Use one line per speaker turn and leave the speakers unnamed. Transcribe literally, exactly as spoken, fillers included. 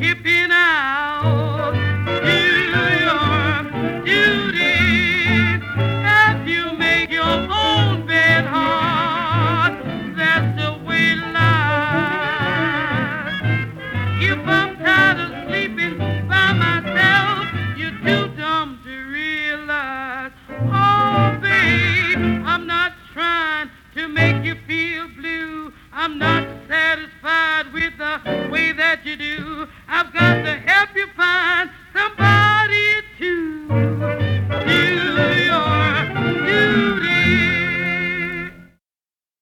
skipping out. Do your duty as you make your own bed hard. That's the way life. If I'm tired of sleeping by myself, you're too dumb to realize. Oh, babe, I'm not trying to make you feel blue. I'm not satisfied with the way that you do. I've got to help you find